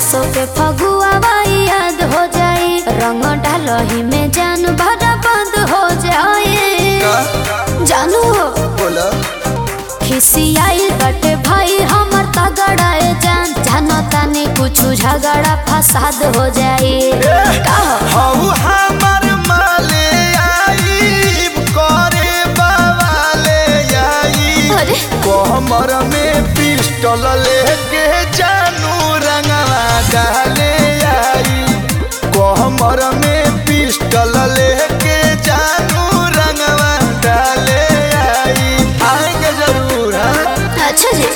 आसो के फगुआ याद हो जाई, रंग डालही में जान भरा बंद हो जाए। जानू बोला खिसियाई बटे भाई हमर तगड़ाए जान, जानो तानी कुछ झगड़ा फसाद हो जाए। हऊ हमर माले आई करे बावाले आई, कमर में पिस्टल लेके जानू रंगवा डाले आई, कमर में पिस्टल लेके जानू रंगवा डाले आई। आएंगे जरूर। अच्छा जी।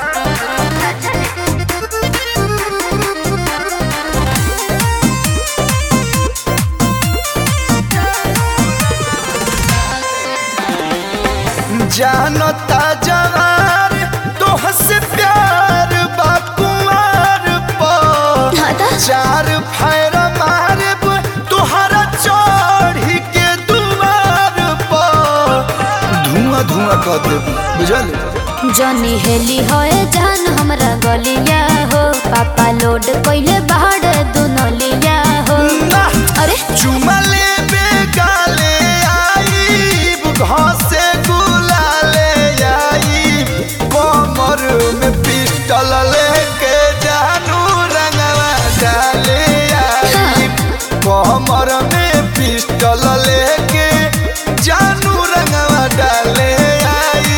जानता जवार तोह से प्यार बाकुमार पर, चार फैर मारब तोहरा चढ़ी के दुआर पर, धुआं धुआं कर देब बुझल। जनी हेली होए जान हमरा गलिया हो, पापा लोड कइले बाहर दुनलिया हो। अरे चुमा लेबे गाले आई, घासे गुलाले आई, कमर में पिस्टल लेके जानू रंगवा डाले आई, कमर में पिस्टल लेके जानू रंगवा डाले आई।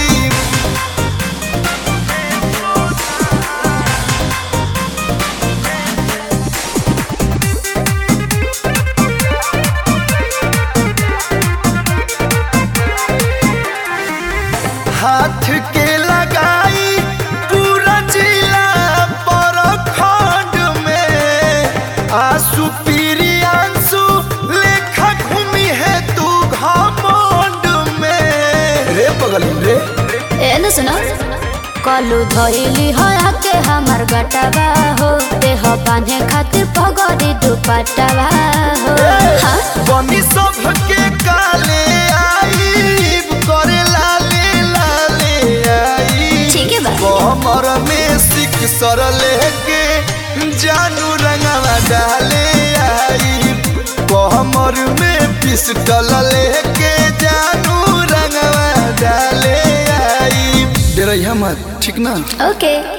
हाथ के लगाई पूरा जिला पर खंड में, आंसू पीरी आंसू लेखा घूमी है तू घमंड में। रे पगल रे ए न सुनो कलू धइली होया के हमर गटवा हो, देह बांधे खातिर पगड़ी दुपट्टावा हो। हाँ? बनी सबके काले आई, करे लाले लाले आई, ठीक है बा। कमर में सिक सर लेके जानू रंगवा डाले आई, कमर में पिस्टल लेके जानू रंगवा डाले आई। डरैया मत, ठीक ना? ओके।